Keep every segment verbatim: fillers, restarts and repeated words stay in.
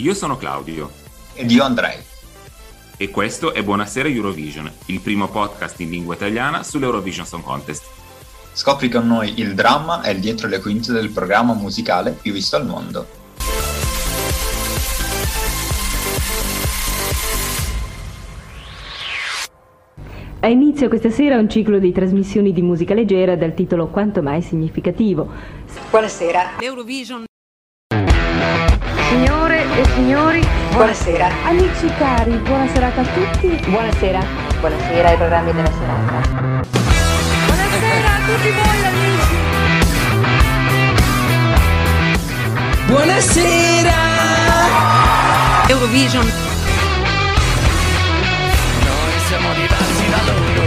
Io sono Claudio. Ed io Andrei. E questo è Buonasera Eurovision, il primo podcast in lingua italiana sull'Eurovision Song Contest. Scopri con noi il dramma e il dietro le quinte del programma musicale più visto al mondo. Ha inizio questa sera un ciclo di trasmissioni di musica leggera dal titolo Quanto mai significativo. Buonasera. L'Eurovision. Signore e signori, buonasera. Amici cari, buona serata a tutti. Buonasera. Buonasera ai programmi della serata. Buonasera a tutti voi amici. Buonasera. Eurovision. Noi siamo diversi da loro.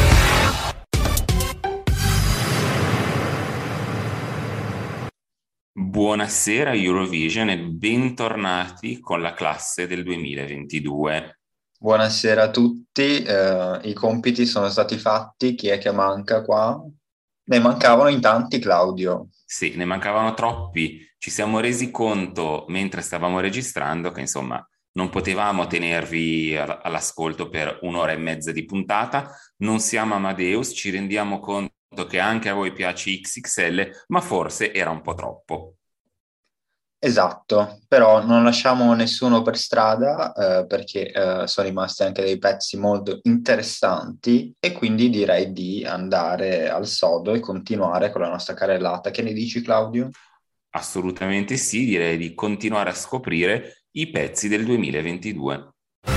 Buonasera Eurovision e bentornati con la classe del duemilaventidue. Buonasera a tutti, eh, i compiti sono stati fatti, chi è che manca qua? Ne mancavano in tanti, Claudio. Sì, ne mancavano troppi. Ci siamo resi conto mentre stavamo registrando che insomma non potevamo tenervi all'ascolto per un'ora e mezza di puntata. Non siamo Amadeus, ci rendiamo conto che anche a voi piace X X L, ma forse era un po' troppo. Esatto, però non lasciamo nessuno per strada eh, perché eh, sono rimasti anche dei pezzi molto interessanti e quindi direi di andare al sodo e continuare con la nostra carrellata. Che ne dici, Claudio? Assolutamente sì, direi di continuare a scoprire i pezzi del duemilaventidue.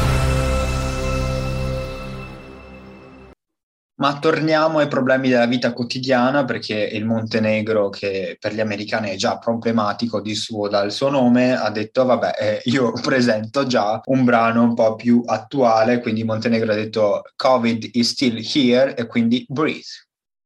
Ma torniamo ai problemi della vita quotidiana, perché il Montenegro, che per gli americani è già problematico di suo dal suo nome, ha detto vabbè, eh, io presento già un brano un po' più attuale, quindi Montenegro ha detto Covid is still here e quindi breathe.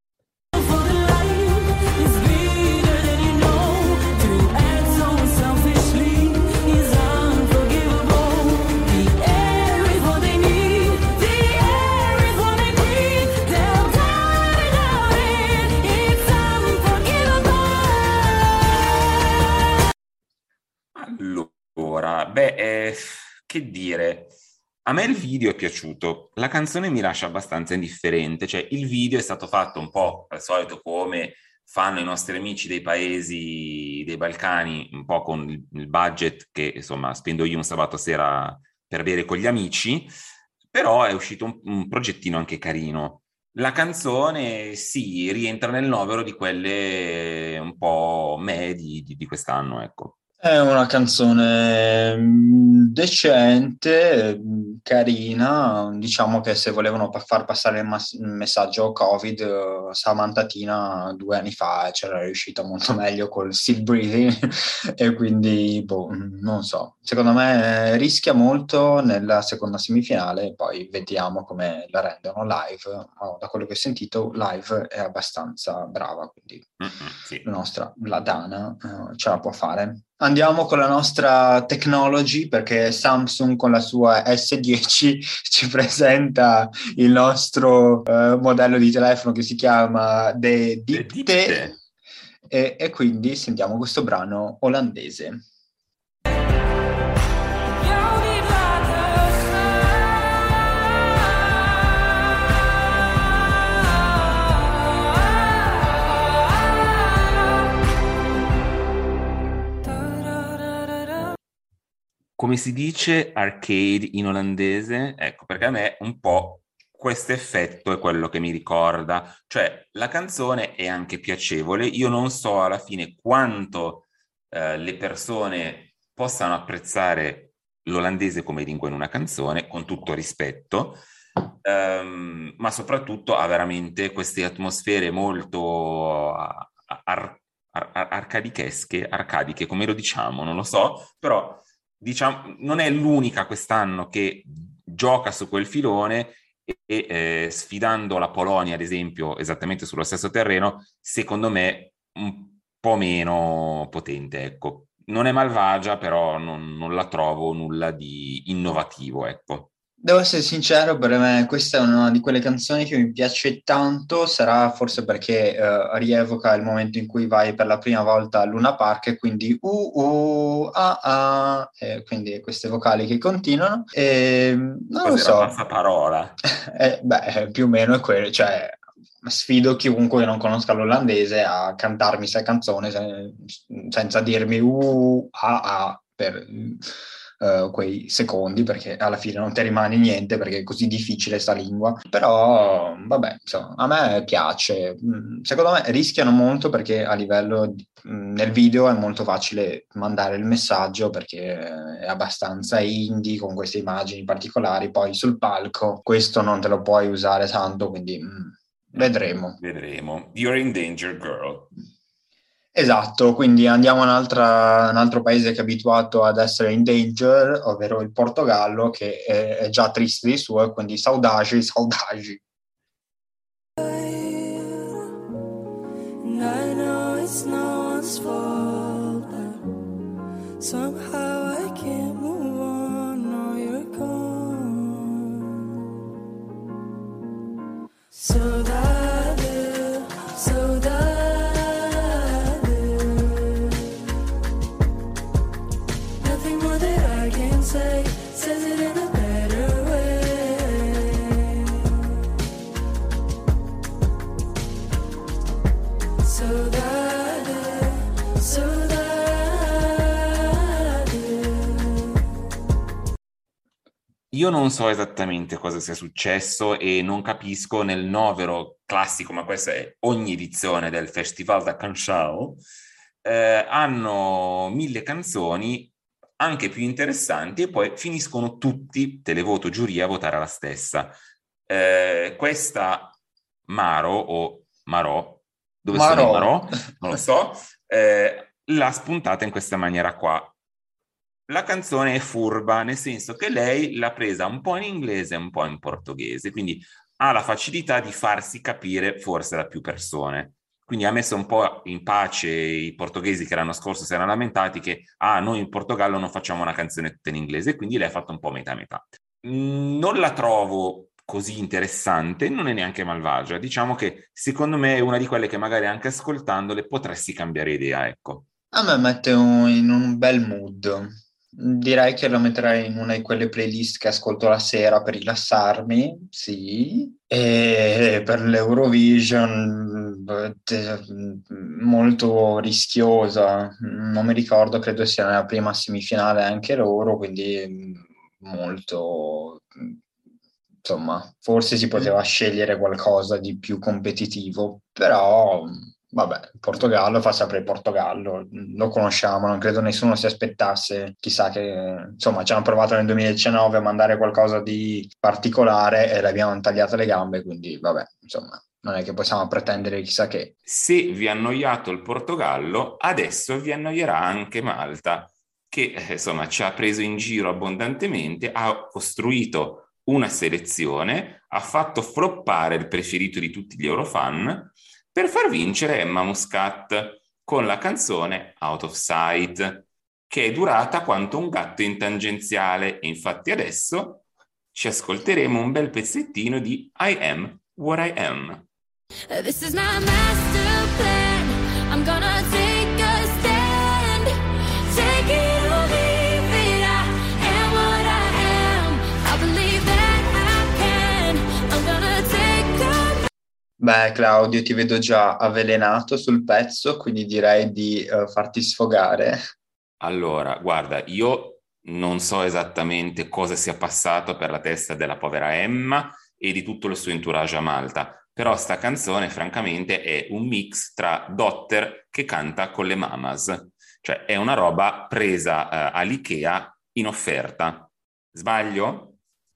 Allora, beh, eh, che dire, a me il video è piaciuto, la canzone mi lascia abbastanza indifferente, cioè il video è stato fatto un po' al solito come fanno i nostri amici dei paesi dei Balcani, un po' con il, il budget che insomma spendo io un sabato sera per bere con gli amici, però è uscito un, un progettino anche carino. La canzone sì, rientra nel novero di quelle un po' medie di, di quest'anno, ecco. È una canzone mh, decente, mh, carina, diciamo che se volevano pa- far passare il, mas- il messaggio Covid, eh, Samantha Tina due anni fa c'era riuscita molto meglio col Still Breathing e quindi, boh, non so, secondo me rischia molto nella seconda semifinale, poi vediamo come la rendono live. Oh, da quello che ho sentito live è abbastanza brava, quindi Mm-mm, sì. la nostra, la Dana, eh, ce la può fare. Andiamo con la nostra technology, perché Samsung con la sua S dieci ci presenta il nostro eh, modello di telefono che si chiama The Dipte e, e quindi sentiamo questo brano olandese. Come si dice arcade in olandese? Ecco, perché a me un po' questo effetto è quello che mi ricorda. Cioè, la canzone è anche piacevole. Io non so alla fine quanto eh, le persone possano apprezzare l'olandese come lingua in una canzone, con tutto rispetto, um, ma soprattutto ha veramente queste atmosfere molto ar- ar- ar- arcadichesche, arcadiche, come lo diciamo, non lo so, però diciamo, non è l'unica quest'anno che gioca su quel filone e, e eh, sfidando la Polonia, ad esempio, esattamente sullo stesso terreno, secondo me un po' meno potente, ecco. Non è malvagia, però non, non la trovo nulla di innovativo, ecco. Devo essere sincero, per me questa è una di quelle canzoni che mi piace tanto, sarà forse perché eh, rievoca il momento in cui vai per la prima volta a Luna Park e quindi uh, uh, ah, ah, e quindi queste vocali che continuano. E, non lo Cos'era so, passaparola? eh, beh, più o meno è quello, cioè sfido chiunque che non conosca l'olandese a cantarmi questa canzone se- senza dirmi uh, ah, ah, per eh, quei secondi, perché alla fine non ti rimane niente perché è così difficile sta lingua. Però, vabbè, insomma, a me piace. Mm, Secondo me rischiano molto perché a livello di- mm, nel video è molto facile mandare il messaggio perché è abbastanza indie con queste immagini particolari. Poi sul palco questo non te lo puoi usare tanto, quindi mm, vedremo. Vedremo. You're in danger, girl. Esatto, quindi andiamo a un'altra- un altro paese che è abituato ad essere in danger, ovvero il Portogallo, che è, è già triste di suo, e quindi saudagi, saudagi. And I know it's no one's fault, but somehow I can't move on. Now you're gone. Saudade, saudade. Nothing more that I can say says it in a better way. Saudade, saudade. Io non so esattamente cosa sia successo e non capisco nel novero classico, ma questa è ogni edizione del Festival da Canção, eh, hanno mille canzoni anche più interessanti e poi finiscono tutti, televoto giuria, a votare la stessa. Eh, questa Maro o Marò, dove sono i Marò. Marò? Non lo so, eh, l'ha spuntata in questa maniera qua. La canzone è furba, nel senso che lei l'ha presa un po' in inglese e un po' in portoghese, quindi ha la facilità di farsi capire forse da più persone. Quindi ha messo un po' in pace i portoghesi che l'anno scorso si erano lamentati che ah, noi in Portogallo non facciamo una canzone tutta in inglese, quindi lei ha fatto un po' metà metà. Mm, Non la trovo così interessante, non è neanche malvagia. Diciamo che secondo me è una di quelle che magari anche ascoltandole potresti cambiare idea, ecco. A me mette un- in un bel mood. Direi che lo metterei in una di quelle playlist che ascolto la sera per rilassarmi, sì. E per l'Eurovision, beh, te- molto rischiosa. Non mi ricordo, credo sia nella prima semifinale anche loro, quindi mm, molto... Insomma, forse si poteva scegliere qualcosa di più competitivo, però vabbè, il Portogallo fa sempre il Portogallo, lo conosciamo, non credo nessuno si aspettasse, chissà che, insomma, ci hanno provato nel duemiladiciannove a mandare qualcosa di particolare e le abbiamo tagliate le gambe, quindi vabbè, insomma, non è che possiamo pretendere chissà che. Se vi ha annoiato il Portogallo, adesso vi annoierà anche Malta, che eh, insomma ci ha preso in giro abbondantemente, ha costruito una selezione, ha fatto floppare il preferito di tutti gli Eurofan per far vincere Emma Muscat con la canzone Out of Sight, che è durata quanto un gatto in tangenziale. E infatti adesso ci ascolteremo un bel pezzettino di I Am What I Am. This is my master plan. I'm gonna take a stand. Take it or leave it. I am what I am. I believe that I can. I'm gonna take a... Beh, Claudio, ti vedo già avvelenato sul pezzo, quindi direi di eh, farti sfogare. Allora, guarda, io non so esattamente cosa sia passato per la testa della povera Emma e di tutto il suo entourage a Malta, però sta canzone francamente è un mix tra Dotter che canta con le Mamas, cioè è una roba presa eh, all'Ikea in offerta. Sbaglio?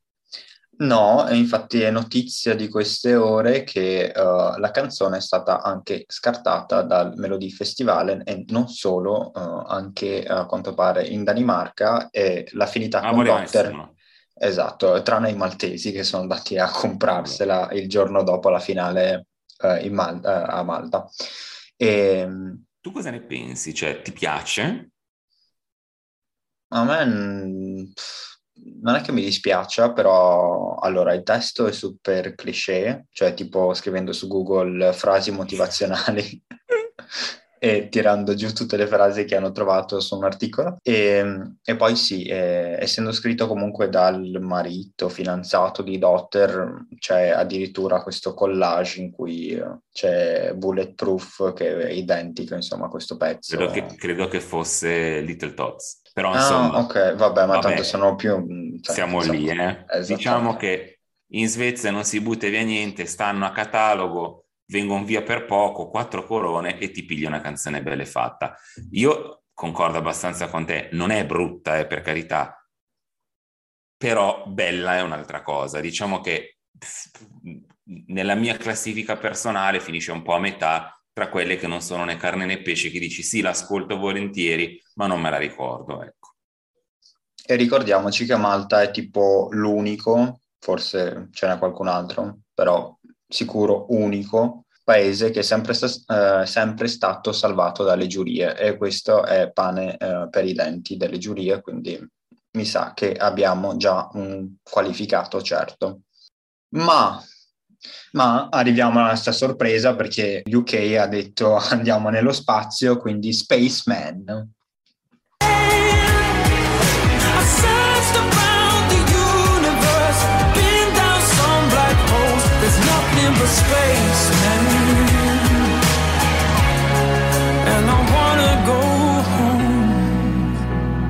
No, e infatti è notizia di queste ore che uh, la canzone è stata anche scartata dal Melody Festival e non solo, uh, anche a quanto pare in Danimarca e l'ha finita Non la con voleva Dotter. nessuno. Esatto, tranne i maltesi che sono andati a comprarsela il giorno dopo la finale uh, in Mal- uh, a Malta. E, Tu cosa ne pensi? Cioè, ti piace? a me mm, non è che mi dispiaccia, però allora il testo è super cliché, cioè tipo scrivendo su Google frasi motivazionali e tirando giù tutte le frasi che hanno trovato su un articolo. E, e poi sì, eh, essendo scritto comunque dal marito, fidanzato di Dotter, c'è addirittura questo collage in cui eh, c'è Bulletproof che è identico, insomma, a questo pezzo. Credo che, credo che fosse Little Tots, però Ah, insomma, ok, vabbè, ma vabbè, tanto sono più... cioè, siamo insomma, lì, eh. esattamente. Diciamo che in Svezia non si butta via niente, stanno a catalogo, vengono via per poco, quattro corone e ti pigli una canzone bella e fatta. Io concordo abbastanza con te, non è brutta, eh, per carità, però bella è un'altra cosa. Diciamo che pff, nella mia classifica personale finisce un po' a metà tra quelle che non sono né carne né pesce, che dici sì, l'ascolto volentieri, ma non me la ricordo, ecco. E ricordiamoci che Malta è tipo l'unico, forse ce n'è qualcun altro, però sicuro unico paese che è sempre, sta- eh, sempre stato salvato dalle giurie, e questo è pane eh, per i denti delle giurie, quindi mi sa che abbiamo già un qualificato certo. Ma, ma arriviamo alla nostra sorpresa, perché U K ha detto andiamo nello spazio, quindi Spaceman. I searched around the universe, been down some black holes. There's nothing but space, man. And I wanna go home.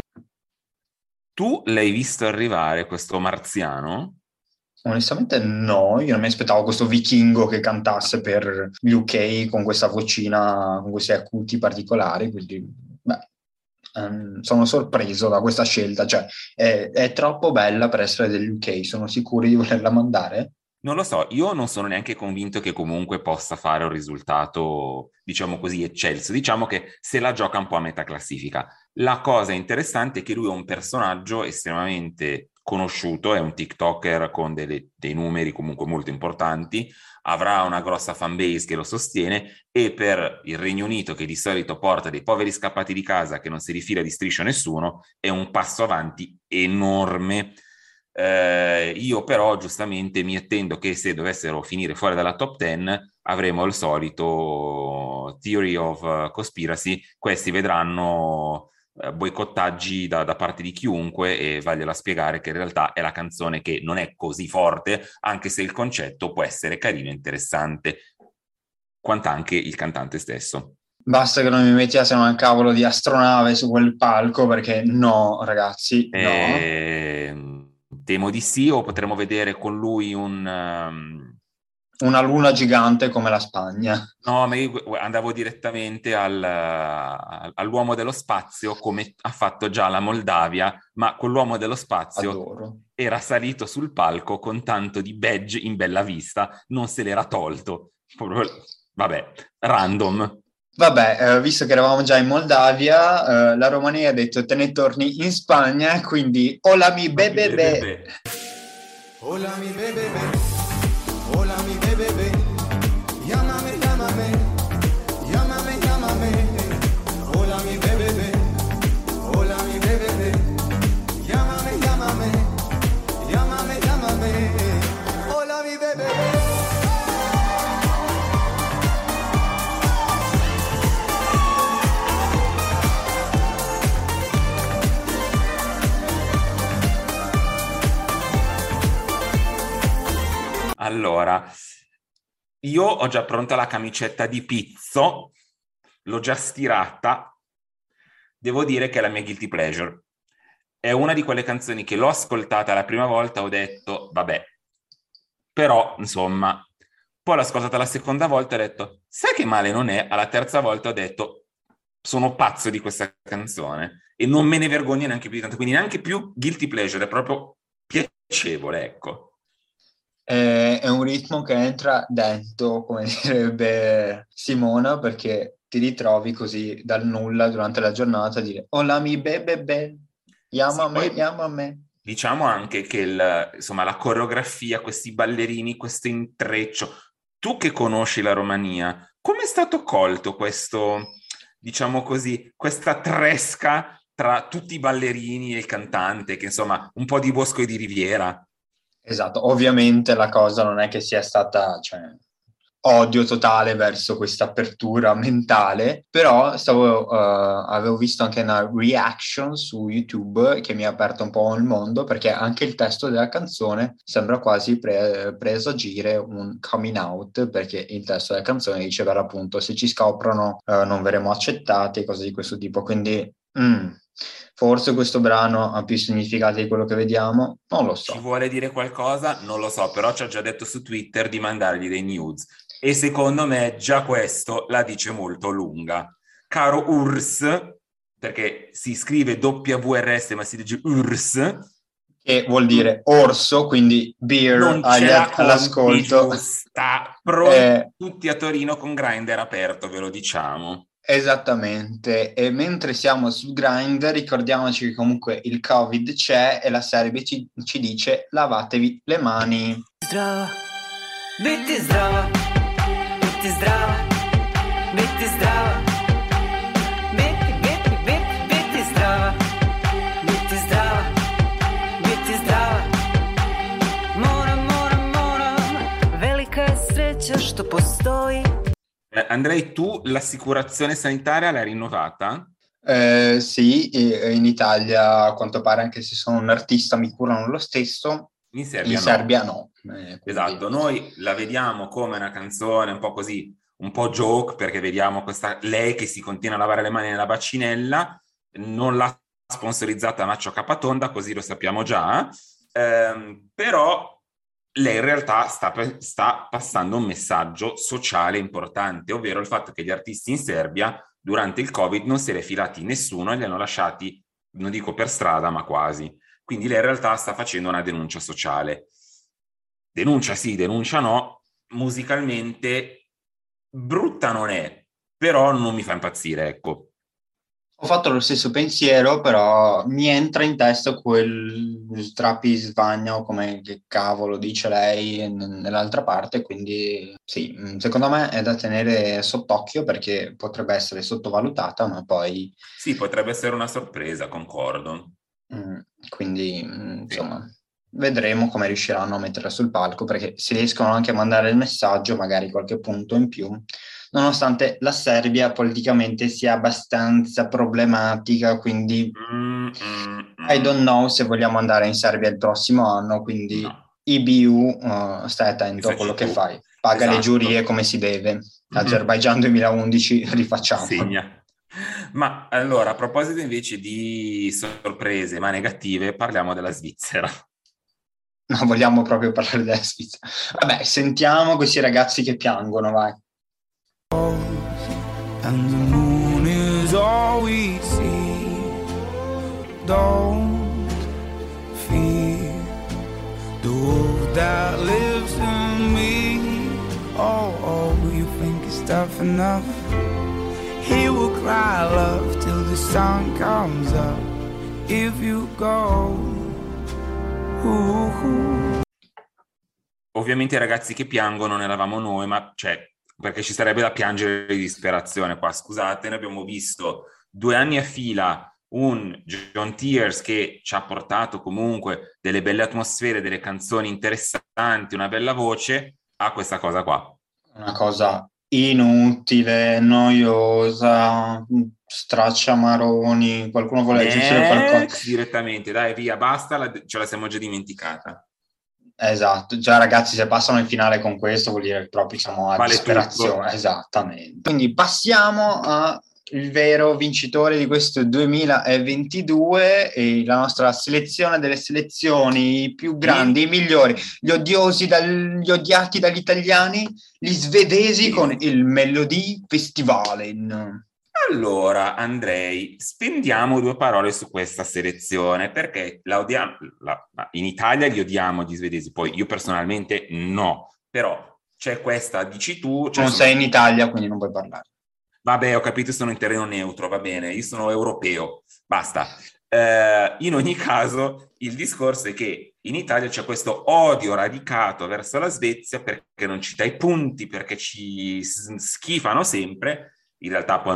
Tu l'hai visto arrivare questo marziano? Onestamente no, io non mi aspettavo questo vichingo che cantasse per gli U K con questa vocina, con questi acuti particolari, quindi beh, um, sono sorpreso da questa scelta, cioè è, è troppo bella per essere degli U K, sono sicuri di volerla mandare? Non lo so, io non sono neanche convinto che comunque possa fare un risultato, diciamo così, eccelso. Diciamo che se la gioca un po' a metà classifica. La cosa interessante è che lui è un personaggio estremamente conosciuto, è un TikToker con delle, dei numeri comunque molto importanti, avrà una grossa fanbase che lo sostiene, e per il Regno Unito, che di solito porta dei poveri scappati di casa che non si rifila di striscio nessuno, è un passo avanti enorme. Eh, io però giustamente mi attendo che se dovessero finire fuori dalla top dieci avremo il solito theory of conspiracy, questi vedranno eh, boicottaggi da, da parte di chiunque, e vagliela spiegare che in realtà è la canzone che non è così forte, anche se il concetto può essere carino e interessante, quant'anche il cantante stesso. Basta che non mi mettiate una cavolo di astronave su quel palco, perché no, ragazzi, no. E... temo di sì, o potremo vedere con lui un... Um... una luna gigante come la Spagna. No, ma io andavo direttamente al, all'uomo dello spazio, come ha fatto già la Moldavia, ma quell'uomo dello spazio Adoro. Era salito sul palco con tanto di badge in bella vista, non se l'era tolto. Vabbè, random. Vabbè, eh, visto che eravamo già in Moldavia, eh, la Romania ha detto te ne torni in Spagna, quindi hola mi bebe be. Hola mi bebe be. Hola mi bebe be. Llámame, llámame. Llámame, llámame. Hola mi bebe be. Hola mi bebe be. Llámame, llámame. Llámame, llámame. Hola mi bebe be. Allora, io ho già pronta la camicetta di Pizzo, l'ho già stirata, devo dire che è la mia guilty pleasure. È una di quelle canzoni che l'ho ascoltata la prima volta, ho detto, vabbè, però, insomma, poi l'ho ascoltata la seconda volta e ho detto, sai che male non è? Alla terza volta ho detto, sono pazzo di questa canzone e non me ne vergogno neanche più di tanto, quindi neanche più guilty pleasure, è proprio piacevole, ecco. È un ritmo che entra dentro, come direbbe Simona, perché ti ritrovi così dal nulla durante la giornata a dire hola mi bebe be, chiamame, Sì, chiamame. Diciamo anche che il, insomma, la coreografia, questi ballerini, questo intreccio, tu che conosci la Romania, come è stato colto questo, diciamo così, questa tresca tra tutti i ballerini e il cantante, che insomma un po' di Bosco e di Riviera. Esatto, ovviamente la cosa non è che sia stata, cioè, odio totale verso questa apertura mentale, però stavo, uh, avevo visto anche una reaction su YouTube che mi ha aperto un po' il mondo, perché anche il testo della canzone sembra quasi pre- preso a gire un coming out, perché il testo della canzone dice per appunto se ci scoprono uh, non verremo accettati, cose di questo tipo, quindi mm, forse questo brano ha più significati di quello che vediamo, non lo so. Ci vuole dire qualcosa? Non lo so, però ci ha già detto su Twitter di mandargli dei nudes. E secondo me già questo la dice molto lunga. Caro Urs, perché si scrive W R S ma si dice Urs, che vuol dire orso, quindi beer non agli, ce la all'ascolto. Giusta. Pronti Eh, tutti a Torino con Grindr aperto, ve lo diciamo. Esattamente, e mentre siamo su Grindr ricordiamoci che comunque il Covid c'è e la Serbia ci, ci dice lavatevi le mani. Zdrava, biti zdrava, biti zdrava, biti zdrava, biti, biti, biti, biti zdrava, biti zdrava, biti zdrava. Moram, moram, moram, velika je sreća što postoji. Eh, Andrei, tu l'assicurazione sanitaria l'hai rinnovata? Eh, sì, e- in Italia a quanto pare anche se sono un artista mi curano lo stesso, In Serbia in no. Serbia no. Eh, quindi- Esatto, noi la vediamo come una canzone un po' così, un po' joke, perché vediamo questa lei che si continua a lavare le mani nella bacinella, non l'ha sponsorizzata Nacho Capatonda, così lo sappiamo già, ehm, però lei in realtà sta, sta passando un messaggio sociale importante, ovvero il fatto che gli artisti in Serbia durante il Covid non se li è filati nessuno e li hanno lasciati, non dico per strada, ma quasi. Quindi lei in realtà sta facendo una denuncia sociale. Denuncia sì, denuncia no, musicalmente brutta non è, però non mi fa impazzire, ecco. Ho fatto lo stesso pensiero, però mi entra in testa quel strappi svagna o come che cavolo dice lei n- nell'altra parte, quindi sì, mh, secondo me è da tenere sott'occhio perché potrebbe essere sottovalutata, ma poi Sì, potrebbe essere una sorpresa, concordo. mh, quindi mh, Sì. insomma vedremo come riusciranno a metterla sul palco, perché se riescono anche a mandare il messaggio, magari qualche punto in più, nonostante la Serbia politicamente sia abbastanza problematica, quindi Mm, mm, I mm. don't know se vogliamo andare in Serbia il prossimo anno, quindi No. I B U, uh, stai attento a quello che tu. fai, paga le Esatto. giurie come si deve. Mhm. Azerbaijan duemilaundici, rifacciamo. Segna. Ma allora, a proposito invece di sorprese ma negative, parliamo della Svizzera. No, vogliamo proprio parlare della Svizzera. Vabbè, sentiamo questi ragazzi che piangono, vai. And the moon is all we see. Don't fear the wolf that lives in me. Oh, oh, you think it's tough enough? He will cry love till the sun comes up. If you go, ooh, ooh. Ovviamente i ragazzi che piangono non eravamo noi, ma cioè, perché ci sarebbe da piangere di disperazione qua. Scusate, noi abbiamo visto due anni a fila un John Tears che ci ha portato comunque delle belle atmosfere, delle canzoni interessanti, una bella voce, a questa cosa qua. Una cosa inutile, noiosa, stracciamaroni, qualcuno vuole aggiungere qualcosa? Next, direttamente, dai via, basta, la- ce la siamo già dimenticata. Esatto, già ragazzi se passano in finale con questo vuol dire che proprio siamo a Vale disperazione, tutto. esattamente. Quindi passiamo al vero vincitore di questo duemilaventidue e la nostra selezione delle selezioni, i più grandi, i migliori, gli odiosi, dal- gli odiati dagli italiani, gli svedesi Sì. con il Melodie Festivalen. Allora, Andrei, spendiamo due parole su questa selezione, perché la odiamo, la- in Italia li odiamo gli svedesi, poi io personalmente no, però c'è questa, dici tu... Cioè, Non insomma, sei in Italia, quindi non puoi parlare. vabbè, ho capito, sono in terreno neutro, va bene, io sono europeo, basta. Eh, in ogni caso, il discorso è che in Italia c'è questo odio radicato verso la Svezia perché non ci dà i punti, perché ci s- schifano sempre. In realtà poi non è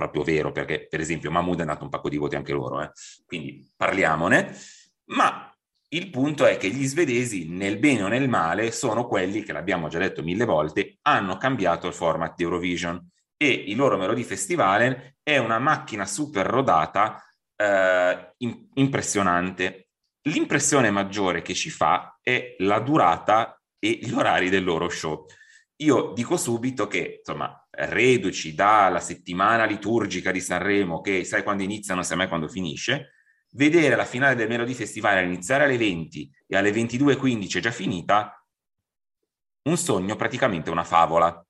proprio vero, perché per esempio Mahmood è andato un pacco di voti anche loro, eh. Quindi parliamone, ma il punto è che gli svedesi, nel bene o nel male, sono quelli che, l'abbiamo già detto mille volte, hanno cambiato il format di Eurovision, e il loro Melodifestivalen è una macchina super rodata, eh, in- impressionante. L'impressione maggiore che ci fa è la durata e gli orari del loro show. Io dico subito che, insomma, reduci dalla settimana liturgica di Sanremo, che sai quando inizia, non sai mai quando finisce, vedere la finale del Melodifestivale iniziare alle venti e alle ventidue e quindici è già finita, un sogno, praticamente una favola.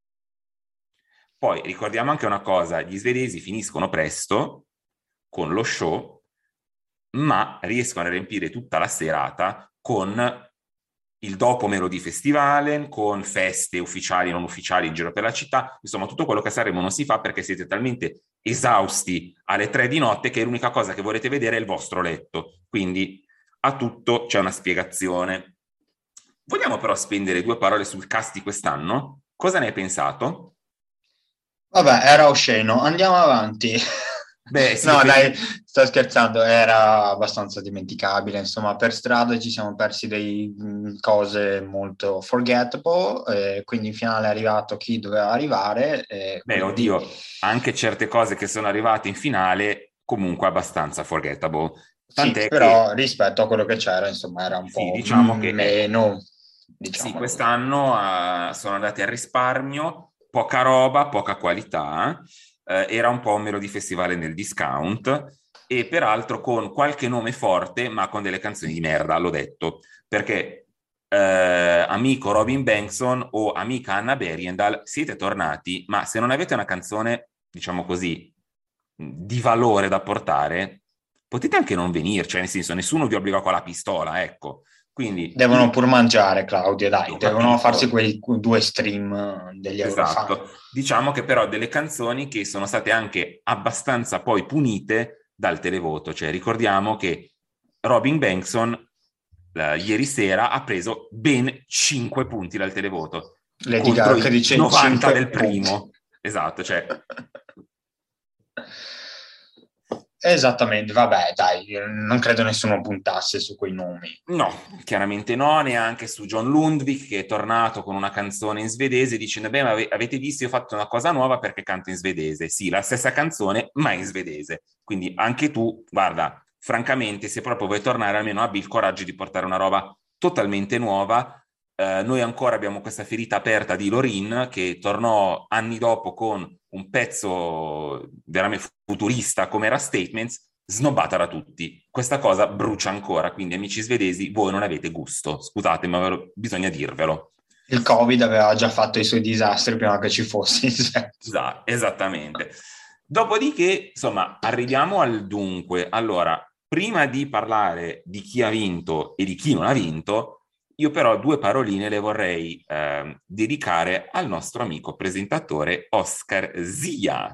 Poi ricordiamo anche una cosa, gli svedesi finiscono presto con lo show, ma riescono a riempire tutta la serata con il dopo Melodifestivalen, con feste ufficiali e non ufficiali in giro per la città, insomma tutto quello che a Sanremo non si fa perché siete talmente esausti alle tre di notte che l'unica cosa che volete vedere è il vostro letto. Quindi a tutto c'è una spiegazione. Vogliamo però spendere due parole sul cast di quest'anno? Cosa ne hai pensato? Vabbè, era osceno, andiamo avanti. Beh, sì, No, dipende- dai, sto scherzando, era abbastanza dimenticabile, insomma, per strada ci siamo persi delle cose molto forgettable, eh, quindi in finale è arrivato chi doveva arrivare. eh, Beh, quindi- oddio, anche certe cose che sono arrivate in finale comunque abbastanza forgettable. Sì, Tant'è però che, rispetto a quello che c'era, insomma, era un sì, po' diciamo che, meno, sì, diciamo. quest'anno eh, sono andati al risparmio, poca roba, poca qualità, eh, era un po' un Melodifestivale nel discount, e peraltro con qualche nome forte, ma con delle canzoni di merda, l'ho detto, perché eh, amico Robin Bengtson o amica Anna Bergendal, siete tornati, ma se non avete una canzone, diciamo così, di valore da portare, potete anche non venire, cioè nel senso nessuno vi obbliga con la pistola, ecco. Quindi Devono pur mangiare, Claudio, dai, Ho devono capito. farsi quei due stream degli Eurofan. Esatto, diciamo che però delle canzoni che sono state anche abbastanza poi punite dal televoto, cioè ricordiamo che Robin Bengtson eh, ieri sera ha preso ben cinque punti dal televoto Lady contro Gaga i dice novanta cinque del primo. punti. Esatto, cioè Esattamente, vabbè, dai, non credo nessuno puntasse su quei nomi. no, chiaramente no, neanche su John Lundvik che è tornato con una canzone in svedese dicendo beh, ma ave- avete visto, io ho fatto una cosa nuova perché canto in svedese. Sì, la stessa canzone, ma in svedese. Quindi anche tu, guarda, francamente, se proprio vuoi tornare, almeno abbi il coraggio di portare una roba totalmente nuova. Eh, noi ancora abbiamo questa ferita aperta di Lorin che tornò anni dopo con un pezzo veramente futurista come era Statements, snobbata da tutti. Questa cosa brucia ancora, quindi amici svedesi, voi non avete gusto, scusate, ma ve lo- bisogna dirvelo. Il Covid aveva già fatto i suoi disastri prima che ci fosse in Svezia. Esa- esattamente. Dopodiché, insomma, arriviamo al dunque. Allora, prima di parlare di chi ha vinto e di chi non ha vinto, io però due paroline le vorrei eh, dedicare al nostro amico presentatore Oscar Zia.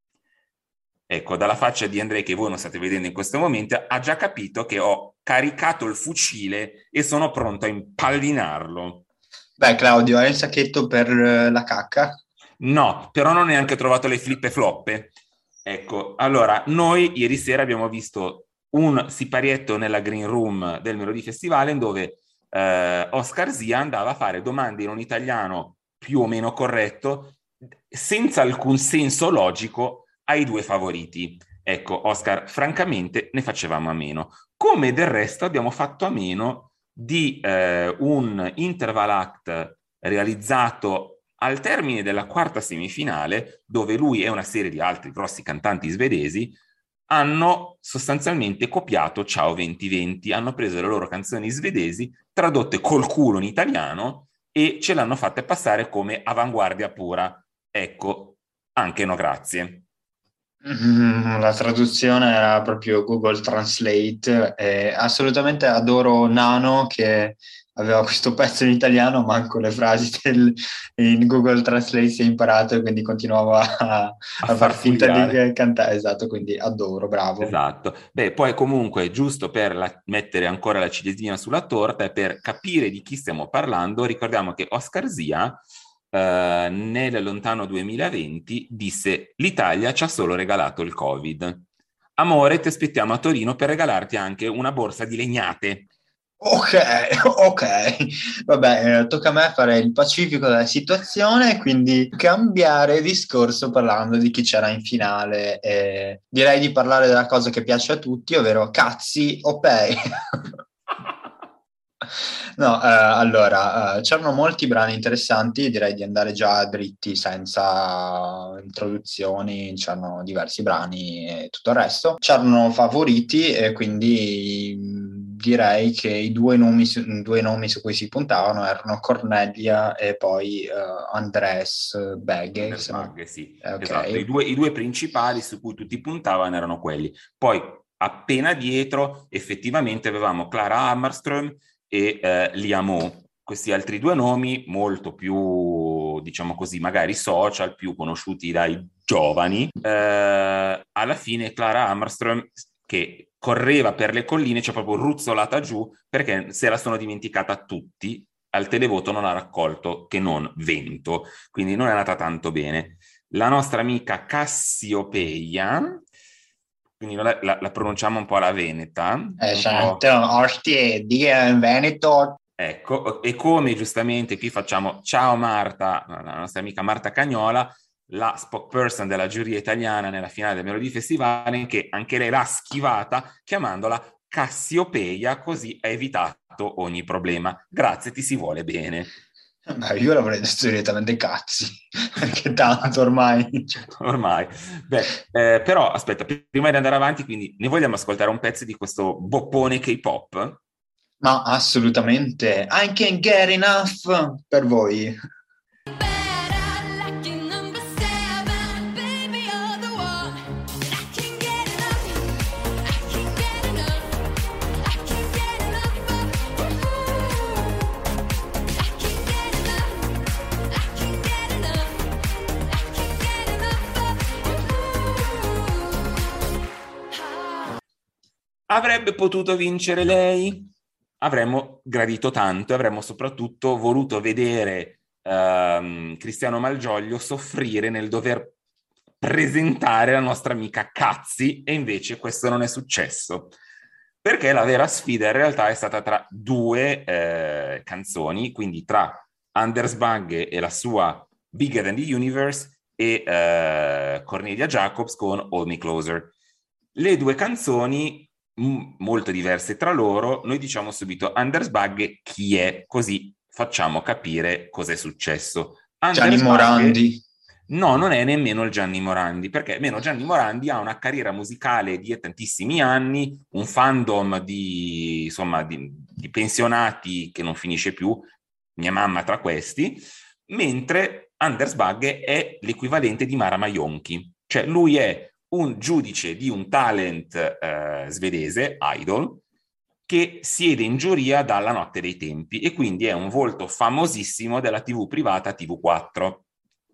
Ecco, dalla faccia di Andrei che voi non state vedendo in questo momento, ha già capito che ho caricato il fucile e sono pronto a impallinarlo. Beh, Claudio, hai il sacchetto per eh, la cacca? No, però non ho neanche trovato le flippe floppe. Ecco, allora, noi ieri sera abbiamo visto un siparietto nella green room del Melodifestivalen dove eh, Oscar Zia andava a fare domande in un italiano più o meno corretto, senza alcun senso logico, ai due favoriti. Ecco, Oscar, francamente ne facevamo a meno. Come del resto abbiamo fatto a meno di eh, un interval act realizzato al termine della quarta semifinale, dove lui e una serie di altri grossi cantanti svedesi hanno sostanzialmente copiato Ciao venti venti, hanno preso le loro canzoni svedesi, tradotte col culo in italiano e ce l'hanno fatte passare come avanguardia pura. Ecco, anche no grazie. Mm, la traduzione era proprio Google Translate. Eh, assolutamente adoro Nano che aveva questo pezzo in italiano, manco le frasi del, in Google Translate si è imparato e quindi continuava a, a far far finta furiare. di cantare, esatto, quindi adoro, bravo. Esatto. Beh, poi comunque, giusto per la- mettere ancora la ciliegina sulla torta e per capire di chi stiamo parlando, ricordiamo che Oscar Zia eh, nel lontano duemilaventi disse: l'Italia ci ha solo regalato il Covid. Amore, ti aspettiamo a Torino per regalarti anche una borsa di legnate. Ok, ok, vabbè, eh, tocca a me fare il pacifico della situazione, quindi cambiare discorso parlando di chi c'era in finale. Eh, direi di parlare della cosa che piace a tutti, ovvero cazzi o pay. No, eh, allora, eh, c'erano molti brani interessanti, direi di andare già dritti senza introduzioni, c'erano diversi brani e tutto il resto. C'erano favoriti e quindi mh, direi che i due nomi, su, due nomi su cui si puntavano erano Cornelia e poi eh, Andres Begge. Andres Bagge, sì, Ok. esatto. I due, i due principali su cui tutti puntavano erano quelli. Poi, appena dietro, effettivamente avevamo Clara Hammarström e eh, Liamo, questi altri due nomi molto più, diciamo così, magari social, più conosciuti dai giovani. Eh, alla fine Clara Hammarström, che correva per le colline, ci ha proprio ruzzolata giù perché se la sono dimenticata tutti, al televoto non ha raccolto che non vento, quindi non è andata tanto bene. La nostra amica Cassiopeia, quindi la, la, la pronunciamo un po' alla veneta. Esatto, ostie, dia in Veneto. Ecco, e come giustamente qui facciamo ciao Marta, la nostra amica Marta Cagnola, la spokesperson della giuria italiana nella finale del Melody Festival, che anche lei l'ha schivata chiamandola Cassiopeia, così ha evitato ogni problema. Grazie, ti si vuole bene. Beh, io l'avrei detto direttamente cazzi, perché tanto ormai... Ormai. Beh, eh, però aspetta, prima di andare avanti, quindi ne vogliamo ascoltare un pezzo di questo boppone K-pop? Ma assolutamente, I can get enough per voi. Avrebbe potuto vincere lei? Avremmo gradito tanto e avremmo soprattutto voluto vedere ehm, Cristiano Malgioglio soffrire nel dover presentare la nostra amica Cazzi, e invece questo non è successo, perché la vera sfida in realtà è stata tra due eh, canzoni, quindi tra Anders Bagge e la sua Bigger Than the Universe e eh, Cornelia Jacobs con Hold Me Closer. Le due canzoni m- molto diverse tra loro. Noi diciamo subito Anders Bagge chi è, così facciamo capire cos'è successo. Anders Gianni Bagge, Morandi. no, non è nemmeno il Gianni Morandi, perché almeno Gianni Morandi ha una carriera musicale di tantissimi anni, un fandom di, insomma, di, di pensionati che non finisce più, mia mamma tra questi, mentre Anders Bagge è l'equivalente di Mara Maionchi, cioè lui è un giudice di un talent eh, svedese, Idol, che siede in giuria dalla notte dei tempi e quindi è un volto famosissimo della tivù privata T V quattro.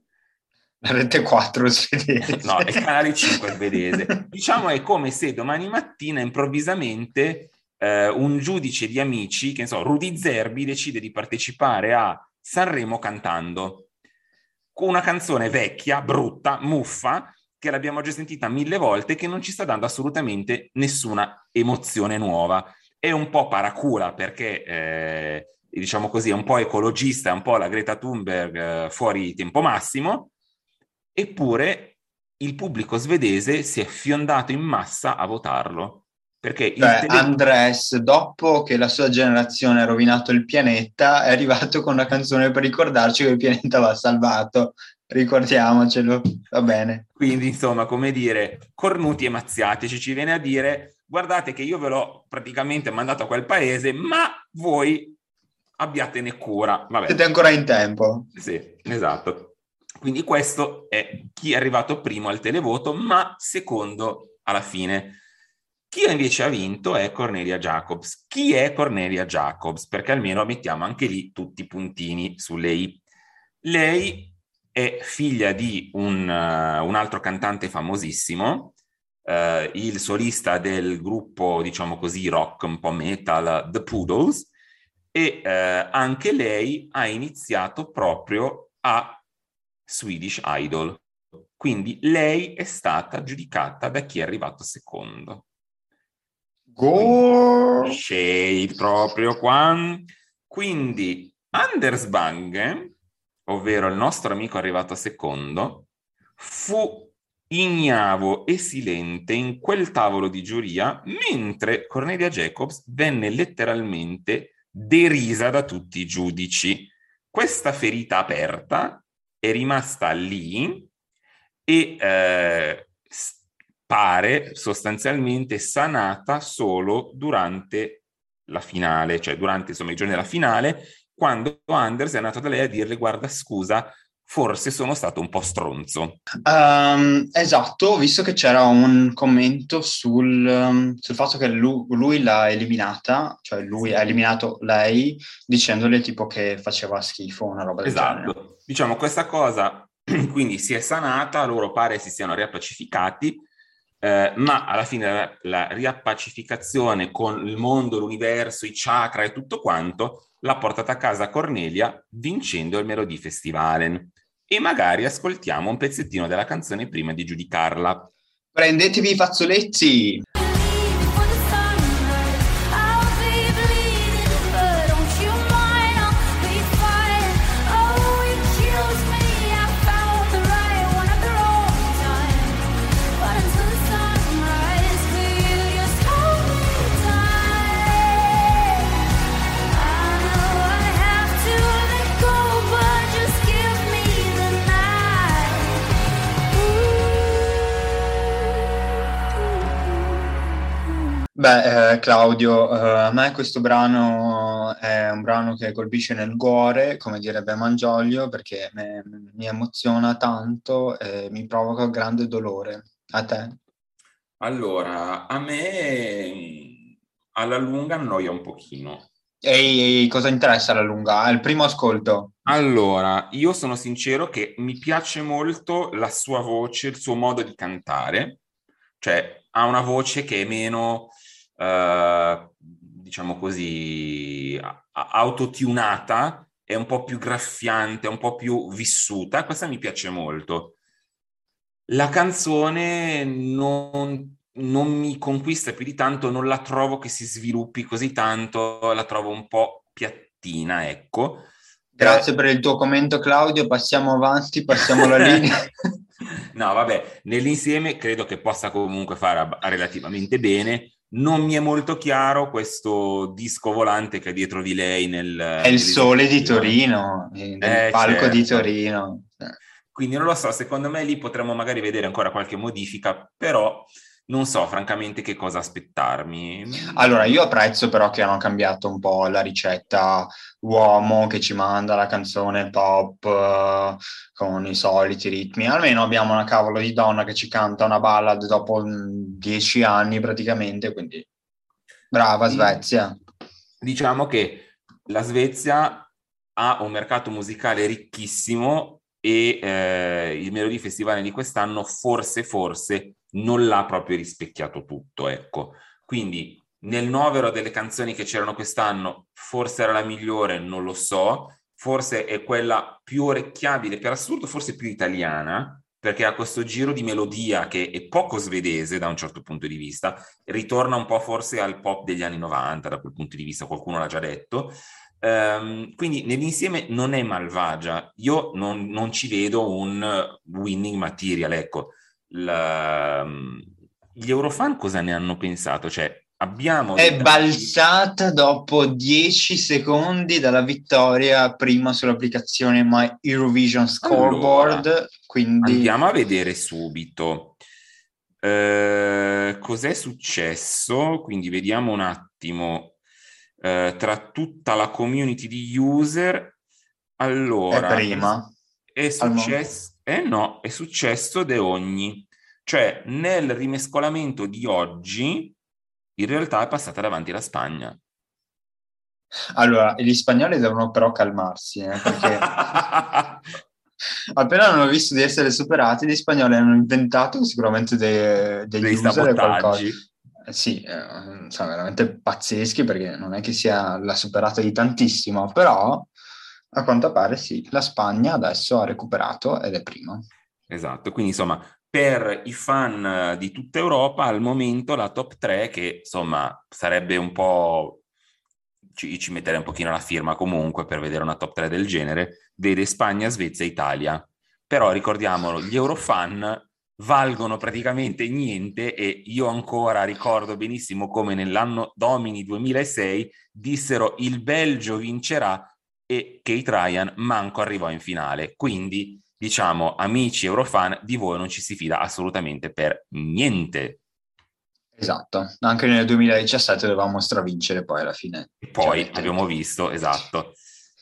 La rete quattro svedese. No, è il canale cinque svedese. Diciamo è come se domani mattina improvvisamente eh, un giudice di Amici, che ne so, Rudy Zerbi, decide di partecipare a Sanremo cantando con una canzone vecchia, brutta, muffa, che l'abbiamo già sentita mille volte, che non ci sta dando assolutamente nessuna emozione nuova. È un po' paracula perché, eh, diciamo così, è un po' ecologista, è un po' la Greta Thunberg eh, fuori tempo massimo, eppure il pubblico svedese si è fiondato in massa a votarlo. Perché il Cioè, tele... Andres, dopo che la sua generazione ha rovinato il pianeta, è arrivato con una canzone per ricordarci che il pianeta va salvato. Ricordiamocelo, va bene. Quindi, insomma, come dire, cornuti e mazziatici, ci viene a dire: guardate che io ve l'ho praticamente mandato a quel paese, ma voi abbiatene cura. Vabbè. Siete ancora in tempo. Sì, esatto. Quindi questo è chi è arrivato primo al televoto, ma secondo alla fine. Chi invece ha vinto è Cornelia Jacobs. Chi è Cornelia Jacobs? Perché almeno mettiamo anche lì tutti i puntini su lei. Lei è figlia di un, uh, un altro cantante famosissimo, uh, il solista del gruppo, diciamo così, rock un po' metal, The Poodles, e uh, anche lei ha iniziato proprio a Swedish Idol. Quindi lei è stata giudicata da chi è arrivato secondo. Go! Quindi, shade proprio qua. Quindi Anders Bang, ovvero il nostro amico arrivato secondo, fu ignavo e silente in quel tavolo di giuria, mentre Cornelia Jacobs venne letteralmente derisa da tutti i giudici. Questa ferita aperta è rimasta lì e eh, pare sostanzialmente sanata solo durante la finale, cioè durante insomma i giorni della finale, quando Anders è andato da lei a dirle: guarda, scusa, forse sono stato un po' stronzo. Um, esatto, visto che c'era un commento sul, um, sul fatto che lui, lui l'ha eliminata, cioè lui Sì. ha eliminato lei dicendole tipo che faceva schifo, una roba del genere. Esatto, diciamo questa cosa quindi si è sanata, loro pare si siano riappacificati, eh, ma alla fine la, la riappacificazione con il mondo, l'universo, i chakra e tutto quanto l'ha portata a casa Cornelia vincendo il Melodifestivalen. E magari ascoltiamo un pezzettino della canzone prima di giudicarla. Prendetevi i fazzoletti! Beh, eh, Claudio, eh, a me questo brano è un brano che colpisce nel cuore, come direbbe Mangiolio, perché me- mi emoziona tanto e mi provoca grande dolore. A te? Allora, a me alla lunga annoia un pochino. E cosa interessa alla lunga? È il primo ascolto. Allora, io sono sincero che mi piace molto la sua voce, il suo modo di cantare, cioè ha una voce che è meno, eh, diciamo così, a- a- autotunata, è un po' più graffiante, un po' più vissuta, questa mi piace molto. La canzone non, non mi conquista più di tanto, non la trovo che si sviluppi così tanto, la trovo un po' piattina, ecco. Grazie per il tuo commento, Claudio. Passiamo avanti, passiamo la linea. No, vabbè, nell'insieme credo che possa comunque fare ab- relativamente bene. Non mi è molto chiaro questo disco volante che è dietro di lei nel... È il Sole di Torino, del Eh, palco di certo. Torino. Quindi non lo so, secondo me lì potremmo magari vedere ancora qualche modifica, però non so francamente che cosa aspettarmi. Allora, io apprezzo però che hanno cambiato un po' la ricetta uomo che ci manda la canzone pop eh, con i soliti ritmi. Almeno abbiamo una cavolo di donna che ci canta una ballad dopo mh, dieci anni praticamente, quindi brava Svezia. Diciamo che la Svezia ha un mercato musicale ricchissimo e eh, il Melodifestivale di quest'anno forse, forse non l'ha proprio rispecchiato tutto, ecco. Quindi nel novero delle canzoni che c'erano quest'anno forse era la migliore, non lo so, forse è quella più orecchiabile, per assurdo forse più italiana, perché ha questo giro di melodia che è poco svedese da un certo punto di vista, ritorna un po' forse al pop degli anni novanta da quel punto di vista, qualcuno l'ha già detto. Um, quindi nell'insieme non è malvagia, io non, non ci vedo un winning material, ecco. La, gli Eurofan cosa ne hanno pensato? Cioè, abbiamo È dei- balzata dopo dieci secondi dalla vittoria prima sull'applicazione My Eurovision Scoreboard, Allora, quindi andiamo a vedere subito. Eh, cos'è successo? Quindi vediamo un attimo eh, tra tutta la community di user. è Allora, prima. è successo, eh no, è successo de ogni. Cioè, nel rimescolamento di oggi, in realtà è passata davanti la Spagna. Allora, gli spagnoli devono però calmarsi, eh, perché appena hanno visto di essere superati, gli spagnoli hanno inventato sicuramente dei, degli Dei user e qualcosa. sabotaggi. Eh, sì, eh, sono veramente pazzeschi perché non è che sia la superata di tantissimo, però A quanto pare sì, la Spagna adesso ha recuperato ed è prima. Esatto, quindi insomma per i fan di tutta Europa al momento la top tre, che insomma sarebbe un po', ci, ci metterei un pochino la firma comunque per vedere una top tre del genere, vede Spagna, Svezia, Italia. Però ricordiamolo, gli Eurofan valgono praticamente niente e io ancora ricordo benissimo come nell'anno Domini duemilasei dissero il Belgio vincerà e Kate Ryan manco arrivò in finale. Quindi diciamo, amici Eurofan, di voi non ci si fida assolutamente per niente. Esatto, anche nel duemiladiciassette dovevamo stravincere poi alla fine. E poi abbiamo visto, esatto.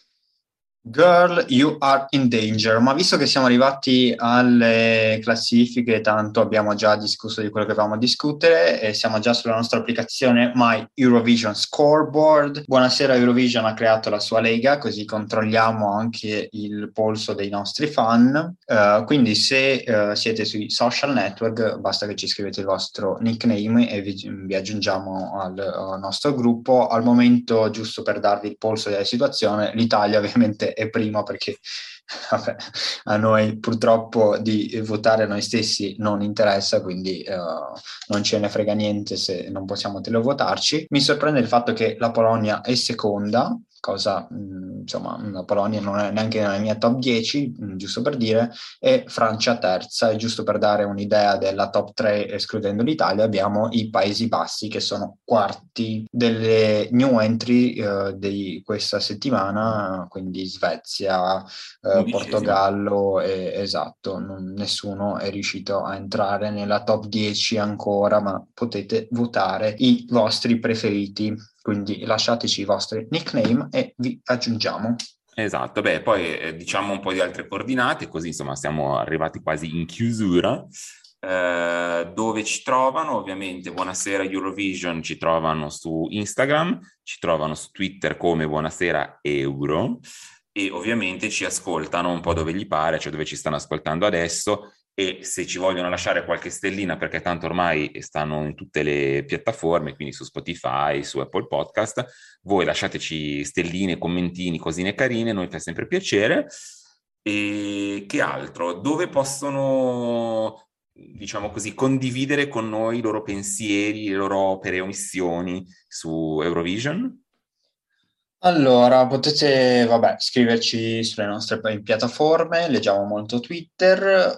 Girl, you are in danger. Ma visto che siamo arrivati alle classifiche, tanto abbiamo già discusso di quello che avevamo a discutere e siamo già sulla nostra applicazione My Eurovision Scoreboard. Buonasera Eurovision ha creato la sua lega, così controlliamo anche il polso dei nostri fan. Uh, quindi se uh, siete sui social network, basta che ci scrivete il vostro nickname e vi, vi aggiungiamo al, al nostro gruppo. Al momento, giusto per darvi il polso della situazione, l'Italia ovviamente è prima perché vabbè, a noi purtroppo di votare noi stessi non interessa, quindi uh, non ce ne frega niente se non possiamo televotarci. Mi sorprende il fatto che la Polonia è seconda, cosa mh, insomma la Polonia non è neanche nella mia top dieci, mh, giusto per dire, e Francia terza. E giusto per dare un'idea della top tre escludendo l'Italia, abbiamo i Paesi Bassi che sono quarti. Delle new entry uh, di questa settimana, quindi Svezia, uh, Portogallo, e, esatto, non, nessuno è riuscito a entrare nella top dieci ancora, ma potete votare i vostri preferiti. Quindi lasciateci i vostri nickname e vi aggiungiamo. Esatto, beh, poi eh, diciamo un po' di altre coordinate, così insomma siamo arrivati quasi in chiusura. Eh, dove ci trovano? Ovviamente Buonasera Eurovision ci trovano su Instagram, ci trovano su Twitter come Buonasera Euro e ovviamente ci ascoltano un po' dove gli pare, cioè dove ci stanno ascoltando adesso. E se ci vogliono lasciare qualche stellina, perché tanto ormai stanno in tutte le piattaforme, quindi su Spotify, su Apple Podcast, voi lasciateci stelline, commentini, cosine carine, noi fa sempre piacere. E che altro? Dove possono, diciamo così, condividere con noi i loro pensieri, le loro opere o missioni su Eurovision? Allora, potete, vabbè, scriverci sulle nostre piattaforme, leggiamo molto Twitter,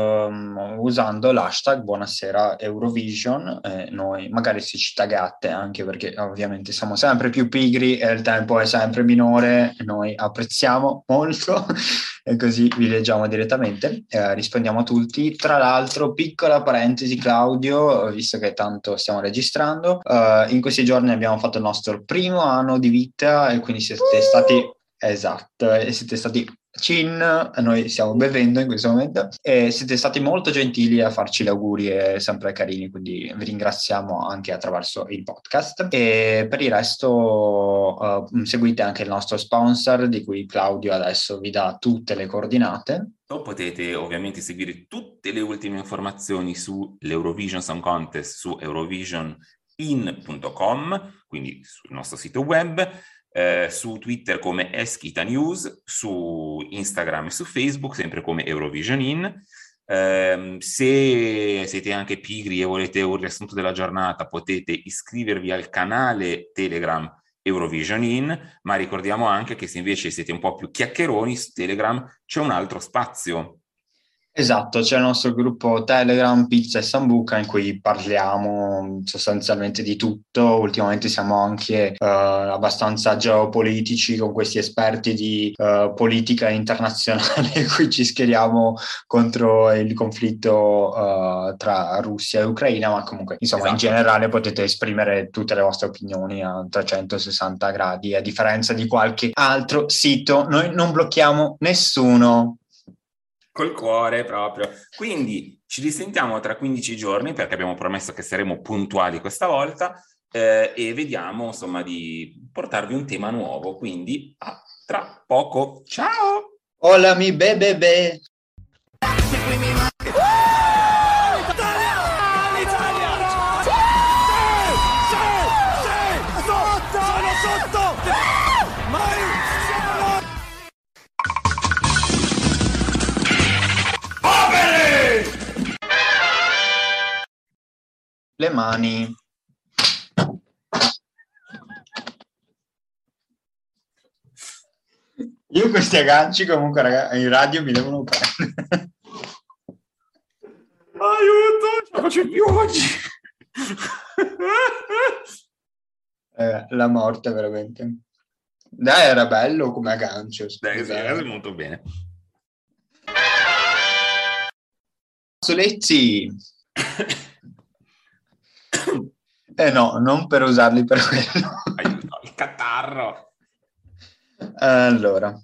ehm, usando l'hashtag Buonasera Eurovision. Eh, noi magari se ci taggate, anche perché ovviamente siamo sempre più pigri e il tempo è sempre minore, noi apprezziamo molto e così vi leggiamo direttamente, eh, rispondiamo a tutti. Tra l'altro, piccola parentesi Claudio, visto che tanto stiamo registrando, eh, in questi giorni abbiamo fatto il nostro primo anno di vita e quindi siete stati, esatto, e siete stati cin, noi stiamo bevendo in questo momento e siete stati molto gentili a farci gli auguri e sempre carini, quindi vi ringraziamo anche attraverso il podcast. E per il resto uh, seguite anche il nostro sponsor, di cui Claudio adesso vi dà tutte le coordinate. Potete ovviamente seguire tutte le ultime informazioni sull'Eurovision Song Contest su eurovision in punto com, quindi sul nostro sito web. Eh, su Twitter come Eschita News, su Instagram e su Facebook sempre come Eurovision In. Eh, se siete anche pigri e volete un riassunto della giornata, potete iscrivervi al canale Telegram Eurovision In, ma ricordiamo anche che se invece siete un po' più chiacchieroni, su Telegram c'è un altro spazio. Esatto, c'è il nostro gruppo Telegram Pizza e Sambuca in cui parliamo sostanzialmente di tutto. Ultimamente siamo anche uh, abbastanza geopolitici con questi esperti di uh, politica internazionale in cui ci schieriamo contro il conflitto uh, tra Russia e Ucraina, ma comunque insomma esatto. In generale potete esprimere tutte le vostre opinioni a trecentosessanta gradi, a differenza di qualche altro sito. Noi non blocchiamo nessuno. Col cuore proprio. Quindi ci risentiamo tra quindici giorni, perché abbiamo promesso che saremo puntuali questa volta, eh, e vediamo insomma di portarvi un tema nuovo, quindi a tra poco. Ciao! Hola mi bebé! le mani. Io questi agganci comunque, ragazzi, in radio mi devono prendere. Aiuto, ce la faccio più oggi. Eh, la morte veramente. Dai, era bello come aggancio. Dai, sì, è molto bene. Fazzoletti. Eh no, non per usarli per quello. Aiuto, il catarro. Allora.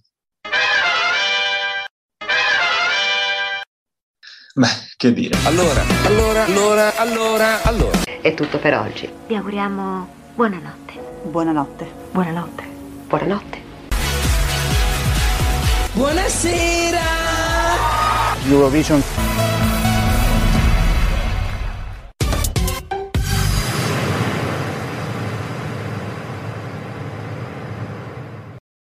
Beh, che dire. Allora, allora, allora, allora, allora. È tutto per oggi. Vi auguriamo buonanotte. Buonanotte. Buonanotte. Buonanotte. Buonasera. Eurovision